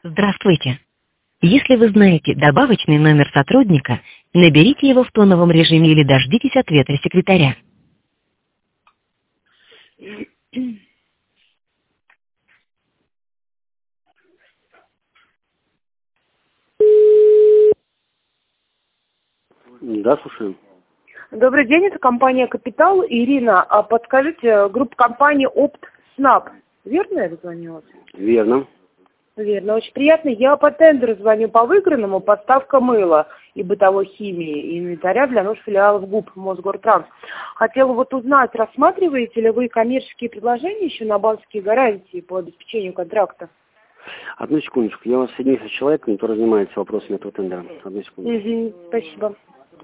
Здравствуйте. Если вы знаете добавочный номер сотрудника, наберите его в тоновом режиме или дождитесь ответа секретаря. Да, слушаю. Добрый день, это компания «Капитал». Ирина, а подскажите, группа компании «Опт-Снаб». Верно я дозвонилась? Верно. Верно, очень приятно. Я по тендеру звоню по выигранному, поставка мыла и бытовой химии, и инвентаря для нужд филиалов ГУП Мосгортранс. Хотела вот узнать, рассматриваете ли вы коммерческие предложения еще на банковские гарантии по обеспечению контракта? Одну секундочку. Я вас соединю с человеком, который занимается вопросами этого тендера. Одну секунду. Угу, спасибо.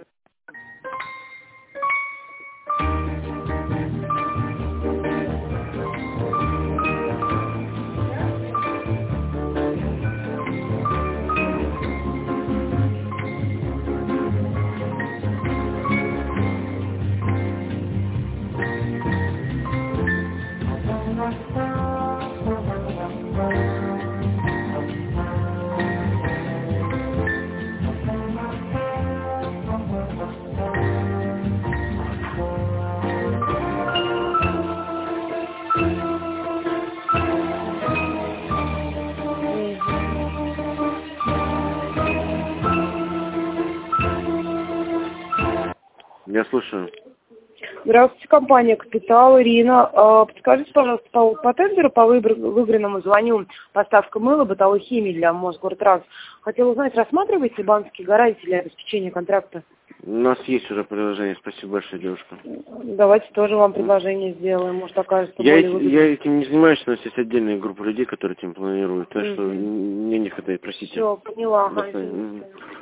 Я слушаю. Здравствуйте, компания «Капитал», Ирина. Подскажите, пожалуйста, по тендеру, по выигранному звоню, поставка мыла, бытовой химии для Мосгортранс. Хотела узнать, рассматриваете банковские гарантии для обеспечения контракта? У нас есть уже предложение. Спасибо большое, девушка. Давайте тоже вам предложение сделаем. Может, окажется более выгодным. Я этим не занимаюсь, у нас есть отдельная группа людей, которые этим планируют. Так что мне не хватает, простите. Все, поняла. До свидания.